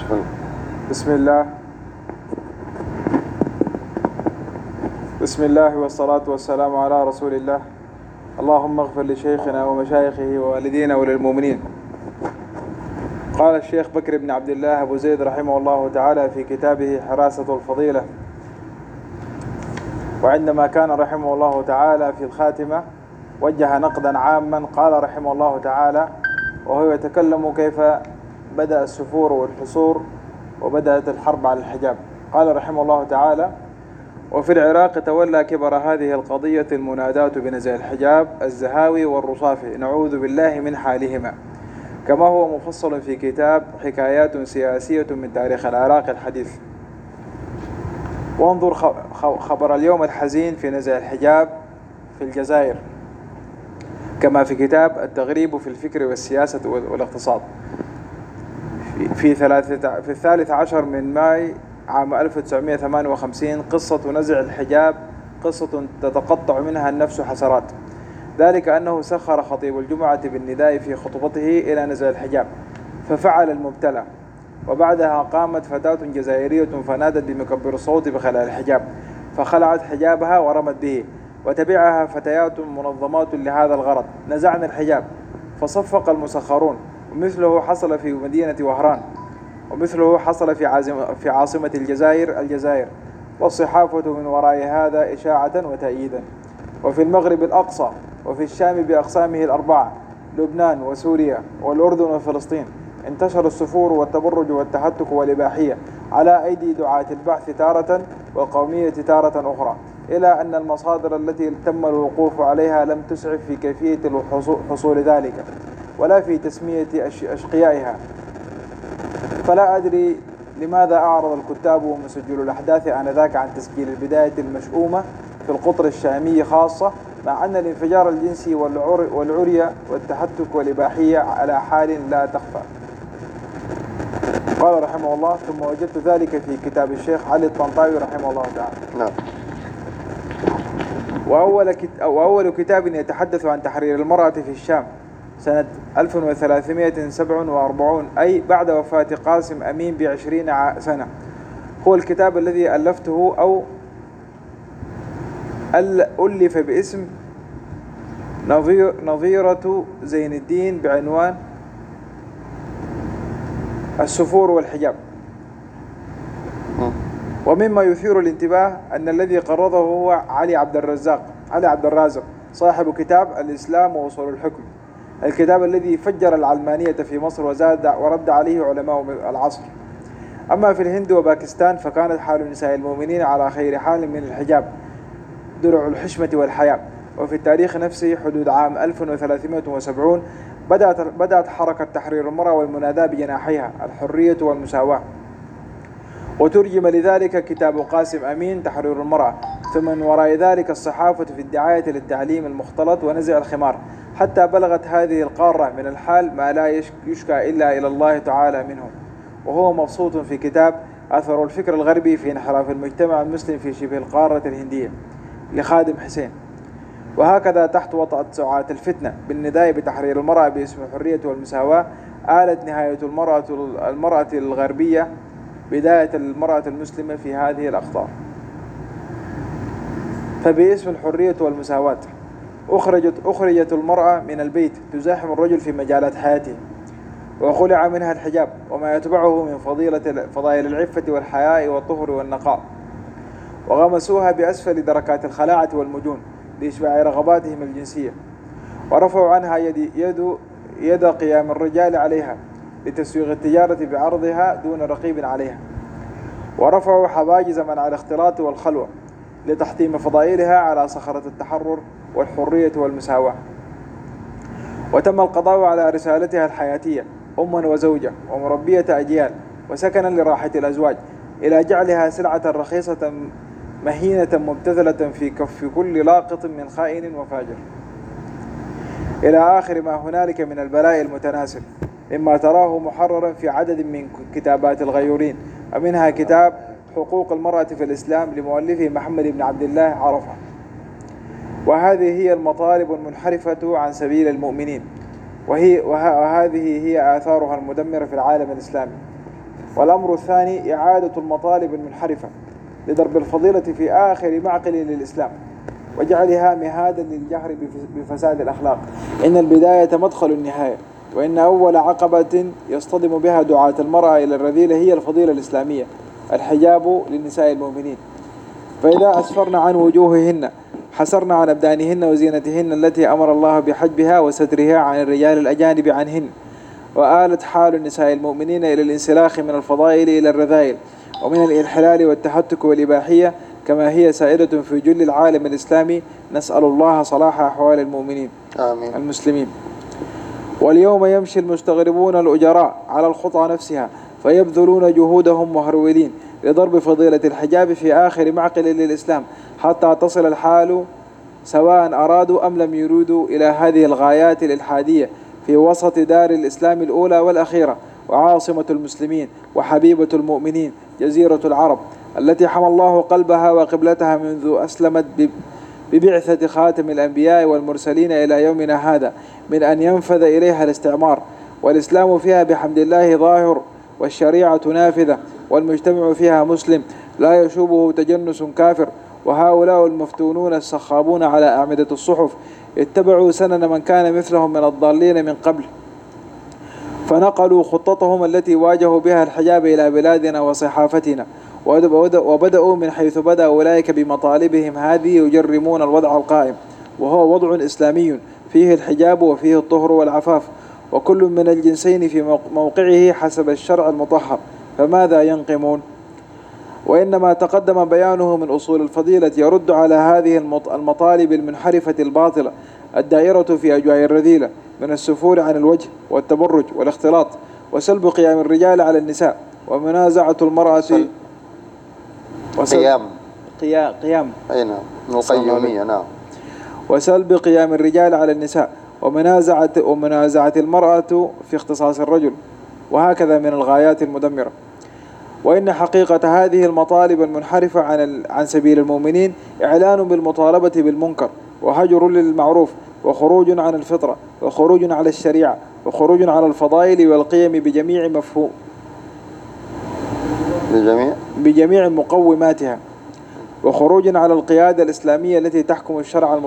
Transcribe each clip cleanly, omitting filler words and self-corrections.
بسم الله بسم الله والصلاة والسلام على رسول الله. اللهم اغفر لشيخنا ومشايخه ووالدينا وللمؤمنين. قال الشيخ بكر بن عبد الله أبو زيد رحمه الله تعالى في كتابه حراسة الفضيلة، وعندما كان رحمه الله تعالى في الخاتمة وجه نقدا عاما. قال رحمه الله تعالى وهو يتكلم كيف بدأ السفور والحصور وبدأت الحرب على الحجاب، قال رحمه الله تعالى: وفي العراق تولى كبر هذه القضية المناداة بنزع الحجاب الزهاوي والرصافي، نعوذ بالله من حالهما، كما هو مفصل في كتاب حكايات سياسية من تاريخ العراق الحديث. وانظر خبر اليوم الحزين في نزع الحجاب في الجزائر، كما في كتاب التغريب في الفكر والسياسة والاقتصاد في 13 من ماي عام 1958. قصة نزع الحجاب قصة تتقطع منها النفس حسرات، ذلك أنه سخر خطيب الجمعة بالنداء في خطبته إلى نزع الحجاب، ففعل المبتلى، وبعدها قامت فتاة جزائرية فنادت بمكبر الصوت بخلع الحجاب، فخلعت حجابها ورمت به، وتبعها فتيات منظمات لهذا الغرض. نزعنا الحجاب فصفق المسخرون، ومثله حصل في مدينة وهران، ومثله حصل في عاصمة الجزائر، والصحافة من وراء هذا إشاعة وتأييدا. وفي المغرب الأقصى، وفي الشام بأقسامه الأربعة، لبنان وسوريا والأردن وفلسطين، انتشر السفور والتبرج والتهتك والإباحية على أيدي دعاة البعث تارة والقومية تارة أخرى، إلى أن المصادر التي تم الوقوف عليها لم تسعف في كيفية حصول ذلك ولا في تسمية أشقيائها. فلا أدري لماذا أعرض الكتاب ومسجلو الأحداث آنذاك عن تسجيل البداية المشؤومة في القطر الشامي خاصة، مع أن الانفجار الجنسي والعري والتهتك والإباحية على حال لا تخفى. قال رحمه الله: ثم وجدت ذلك في كتاب الشيخ علي الطنطاوي رحمه الله تعالى. نعم. وأول كتاب يتحدث عن تحرير المرأة في الشام سنة 1347، أي بعد وفاة قاسم أمين ب20 سنة، هو الكتاب الذي ألفته أو ألف باسم نظيرة زين الدين بعنوان السفور والحجاب. ومما يثير الانتباه أن الذي قرضه هو علي عبد الرازق صاحب كتاب الإسلام ووصول الحكم، الكتاب الذي فجر العلمانية في مصر ورد عليه علماء العصر. أما في الهند وباكستان فكانت حال النساء المؤمنين على خير حال من الحجاب، درع الحشمة والحياء. وفي التاريخ نفسه حدود عام 1370 بدأت حركة تحرير المرأة والمناداة بجناحيها الحرية والمساواة، وترجم لذلك كتاب قاسم أمين تحرير المرأة، ثم من وراء ذلك الصحافة في الدعاية للتعليم المختلط ونزع الخمار، حتى بلغت هذه القارة من الحال ما لا يشكى إلا إلى الله تعالى منه، وهو مبسوط في كتاب أثر الفكر الغربي في انحراف المجتمع المسلم في شبه القارة الهندية لخادم حسين. وهكذا تحت وطأة سعاة الفتنة بالنداء بتحرير المرأة باسم الحرية والمساواة، آلت نهاية المرأة الغربية بداية المرأة المسلمة في هذه الأقطار. فباسم الحرية والمساواة أخرجت المرأة من البيت تزاحم الرجل في مجالات حياته، وخلع منها الحجاب وما يتبعه من فضائل العفة والحياء والطهر والنقاء، وغمسوها بأسفل دركات الخلاعة والمجون لإشباع رغباتهم الجنسية، ورفعوا عنها يد قيام الرجال عليها لتسويغ التجارة بعرضها دون رقيب عليها، ورفعوا حواجز منع الاختلاط والخلوة لتحطيم فضائلها على صخرة التحرر والحرية والمساواة. وتم القضاء على رسالتها الحياتية أما وزوجة ومربية أجيال وسكنا لراحة الأزواج، إلى جعلها سلعة رخيصة مهينة مبتذلة في كف كل لاقط من خائن وفاجر، إلى آخر ما هنالك من البلاء المتناسل، مما تراه محررا في عدد من كتابات الغيورين، ومنها كتاب حقوق المرأة في الإسلام لمؤلفه محمد بن عبد الله عرفة. وهذه هي المطالب المنحرفة عن سبيل المؤمنين، وهذه هي آثارها المدمرة في العالم الإسلامي. والأمر الثاني إعادة المطالب المنحرفة لضرب الفضيلة في آخر معقل للإسلام وجعلها مهادا للجهر بفساد الأخلاق. إن البداية مدخل النهاية، وإن أول عقبة يصطدم بها دعاة المرأة إلى الرذيلة هي الفضيلة الإسلامية، الحجاب للنساء المؤمنين. فإذا أسفرنا عن وجوههن حسرنا عن أبدانهن وزينتهن التي أمر الله بحجبها وسترها عن الرجال الأجانب عنهن، وآلت حال النساء المؤمنين إلى الانسلاخ من الفضائل إلى الرذائل، ومن الانحلال والتهتك والإباحية كما هي سائدة في جل العالم الإسلامي. نسأل الله صلاح أحوال المؤمنين آمين. المسلمين. واليوم يمشي المستغربون الأجراء على الخطى نفسها فيبذلون جهودهم مهرولين لضرب فضيلة الحجاب في آخر معقل للإسلام حتى تصل الحال سواء أرادوا أم لم يريدوا إلى هذه الغايات الإلحادية في وسط دار الإسلام الأولى والأخيرة وعاصمة المسلمين وحبيبة المؤمنين جزيرة العرب التي حمى الله قلبها وقبلتها منذ أسلمت ببعثة خاتم الأنبياء والمرسلين إلى يومنا هذا من أن ينفذ إليها الاستعمار، والإسلام فيها بحمد الله ظاهر والشريعة نافذة والمجتمع فيها مسلم لا يشوبه تجنس كافر. وهؤلاء المفتونون السخابون على أعمدة الصحف اتبعوا سنن من كان مثلهم من الضالين من قبل، فنقلوا خطتهم التي واجهوا بها الحجاب إلى بلادنا وصحافتنا، وبدأوا من حيث بدأ أولئك بمطالبهم هذه يجرمون الوضع القائم، وهو وضع إسلامي فيه الحجاب وفيه الطهر والعفاف، وكل من الجنسين في موقعه حسب الشرع المطهر، فماذا ينقمون؟ وإنما تقدم بيانه من أصول الفضيلة يرد على هذه المطالب المنحرفة الباطلة الدائرة في أجواء الرذيلة من السفور عن الوجه والتبرج والاختلاط وسلب قيام الرجال على النساء ومنازعة المرأة قيام أي نعم القيومية. نعم. وسلب قيام الرجال على النساء ومنازعة المرأة في اختصاص الرجل، وهكذا من الغايات المدمرة. وإن حقيقة هذه المطالب المنحرفة عن سبيل المؤمنين إعلان بالمطالبة بالمنكر وهجر للمعروف وخروج عن الفطرة وخروج على الشريعة وخروج على الفضائل والقيم بجميع مقوماتها، وخروج على القيادة الإسلامية التي تحكم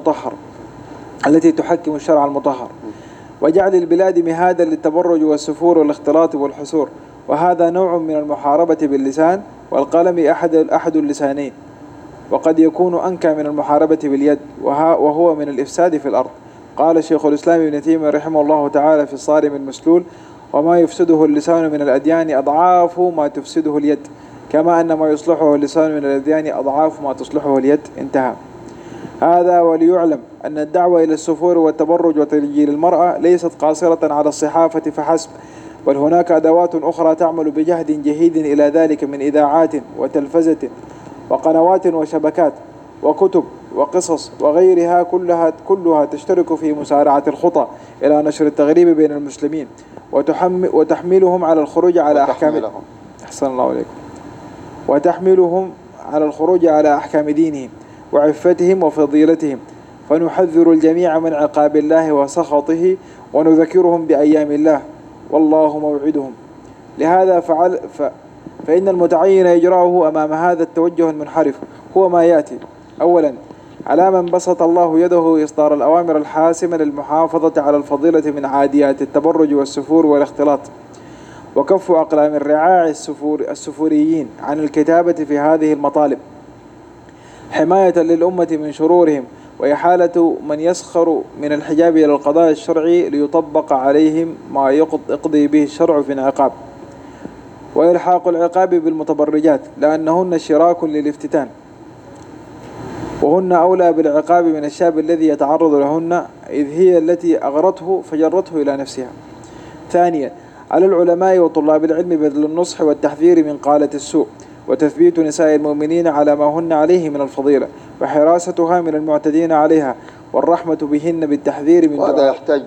الشرع المطهر وجعل البلاد مهادا للتبرج والسفور والاختلاط والحسور. وهذا نوع من المحاربة باللسان والقلم أحد اللسانين، وقد يكون أنكى من المحاربة باليد، وهو من الإفساد في الأرض. قال شيخ الإسلام ابن تيمية رحمه الله تعالى في الصارم المسلول: وما يفسده اللسان من الأديان أضعاف ما تفسده اليد، كما أن ما يصلحه اللسان من الأديان أضعاف ما تصلحه اليد. انتهى. هذا وليعلم أن الدعوة إلى السفور والتبرج وترجيل المرأة ليست قاصرة على الصحافة فحسب، بل هناك أدوات أخرى تعمل بجهد جهيد إلى ذلك من إذاعات وتلفزة وقنوات وشبكات وكتب وقصص وغيرها، كلها تشترك في مسارعة الخطى إلى نشر التغريب بين المسلمين وتحملهم على الخروج على أحكام دينهم وعفتهم وفضيلتهم. فنحذر الجميع من عقاب الله وسخطه ونذكرهم بأيام الله والله موعدهم. لهذا فإن المتعين إجراؤه أمام هذا التوجه المنحرف هو ما يأتي: أولا، على من بسط الله يده إصدار الأوامر الحاسمة للمحافظة على الفضيلة من عاديات التبرج والسفور والاختلاط، وكف أقلام الرعاع السفوريين عن الكتابة في هذه المطالب، حماية للأمة من شرورهم، وإحالة من يسخر من الحجاب إلى القضاء الشرعي ليطبق عليهم ما يقضي به الشرع في العقاب، وإلحاق العقاب بالمتبرجات لأنهن شراك للافتتان، وهن أولى بالعقاب من الشاب الذي يتعرض لهن، إذ هي التي أغرته فجرته إلى نفسها. ثانيا، على العلماء وطلاب العلم بذل النصح والتحذير من قالة السوء، وتثبيت نساء المؤمنين على ما هن عليه من الفضيلة، وحراستها من المعتدين عليها، والرحمة بهن بالتحذير من وهذا يحتاج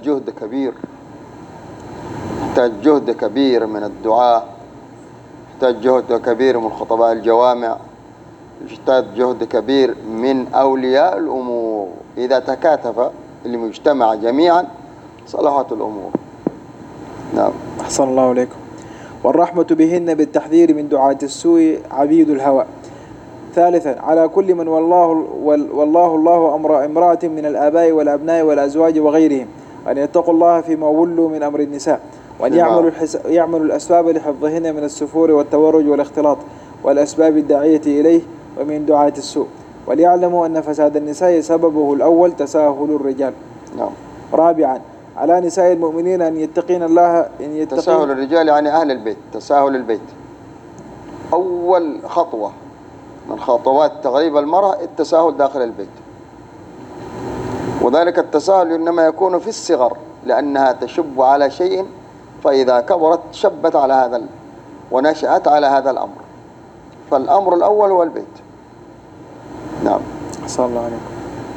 جهد كبير من الدعاء، يحتاج جهد كبير من خطباء الجوامع، يحتاج جهد كبير من أولياء الأمور. إذا تكاتف المجتمع جميعا صلحت الأمور. نعم. أحسن الله عليكم. والرحمة بهن بالتحذير من دعاة السوء عبيد الهوى. ثالثا على كل من والله الله أمر امرأة من الآباء والأبناء والأزواج وغيرهم أن يتقوا الله فيما ولوا من أمر النساء، وأن يعملوا الأسباب لحفظهن من السفور والتورج والاختلاط والأسباب الداعية إليه ومن دعاة السوء، وليعلموا أن فساد النساء سببه الأول تساهل الرجال. نعم. رابعا على نساء المؤمنين أن يتقين الله تساهل الرجال يعني أهل البيت، تساهل البيت أول خطوة من خطوات تغريب المرأة التساهل داخل البيت، وذلك التساهل إنما يكون في الصغر لأنها تشب على شيء، فإذا كبرت شبت على هذا ونشأت على هذا الأمر، فالأمر الأول هو البيت. نعم. صلى الله عليكم.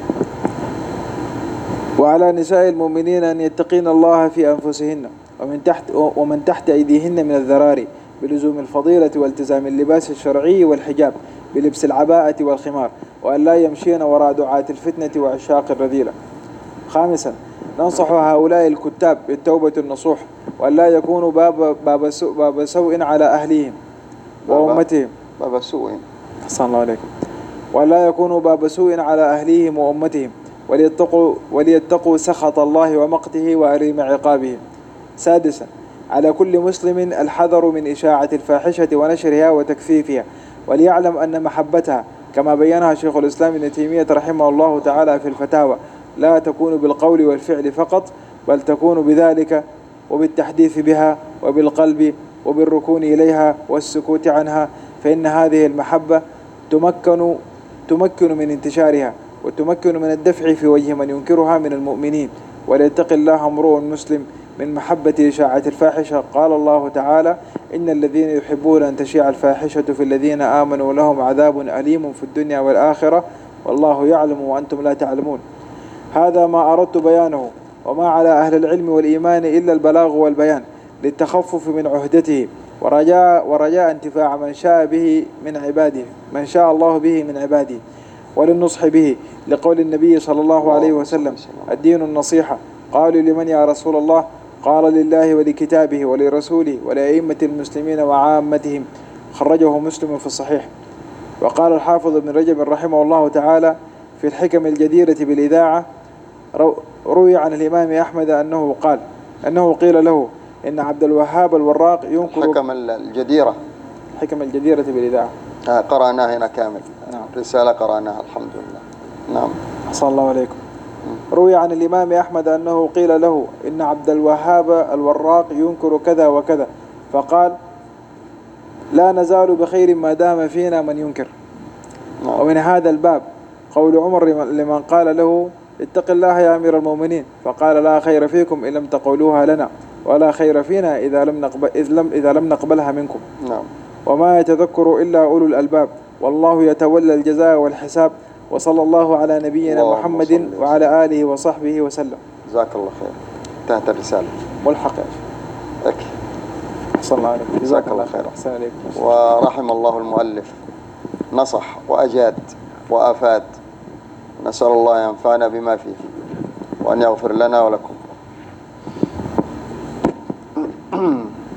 وعلى نساء المؤمنين أن يتقين الله في أنفسهن ومن تحت أيديهن من الذراري بلزوم الفضيلة والتزام اللباس الشرعي والحجاب بلبس العباءة والخمار، وأن لا يمشين وراء دعاة الفتنة وعشاق الرذيلة. خامسا ننصح هؤلاء الكتاب بالتوبة النصوح، وأن لا يكونوا باب سوء على أهليهم وأمتهم. باب سوء. صلى الله عليكم. وأن لا يكونوا باب سوء على أهليهم وأمتهم، وليتقوا سخط الله ومقته وأليم عقابه. سادسا على كل مسلم الحذر من إشاعة الفاحشة ونشرها وتكثيفها، وليعلم أن محبتها كما بينها شيخ الإسلام ابن تيمية رحمه الله تعالى في الفتاوى لا تكون بالقول والفعل فقط، بل تكون بذلك وبالتحديث بها وبالقلب وبالركون إليها والسكوت عنها، فإن هذه المحبة تمكن من انتشارها وتمكن من الدفع في وجه من ينكرها من المؤمنين. وليتق الله امرؤ مسلم من محبة إشاعة الفاحشة. قال الله تعالى: إن الذين يحبون أن تشيع الفاحشة في الذين آمنوا لهم عذاب أليم في الدنيا والآخرة والله يعلم وأنتم لا تعلمون. هذا ما أردت بيانه، وما على أهل العلم والإيمان إلا البلاغ والبيان للتخفف من عهدته، ورجاء انتفاع من شاء الله به من عباده، وللنصح به، لقول النبي صلى الله عليه وسلم: الدين النصيحة. قالوا: لمن يا رسول الله؟ قال: لله ولكتابه ولرسوله ولأئمة المسلمين وعامتهم. خرجه مسلم في الصحيح. وقال الحافظ ابن رجب رحمه الله تعالى في الحكم الجديرة بالإذاعة: روي عن الإمام أحمد أنه قيل له إن عبد الوهاب الوراق ينكر حكم الجديرة بالإذاعة. قرأناها هنا كامل. نعم. رسالة قرأناها الحمد لله. نعم. صلى الله عليكم. روي عن الإمام أحمد أنه قيل له إن عبد الوهاب الوراق ينكر كذا وكذا، فقال: لا نزال بخير ما دام فينا من ينكر. نعم. ومن هذا الباب قول عمر لمن قال له: اتق الله يا أمير المؤمنين، فقال: لا خير فيكم إن لم تقولوها لنا، ولا خير فينا إذا لم نقبلها منكم. نعم. وما يتذكر إلا أولو الألباب، والله يتولى الجزاء والحساب. وصلى الله على نبينا محمد وعلى آله وصحبه وسلم. جزاك الله خير. انتهت الرسالة. ملحق يا شيخ. صلى الله عليك. جزاك الله خير. أحسن عليكم. ورحم الله المؤلف، نصح وأجاد وأفاد. نسأل الله ينفعنا بما فيه وأن يغفر لنا ولكم.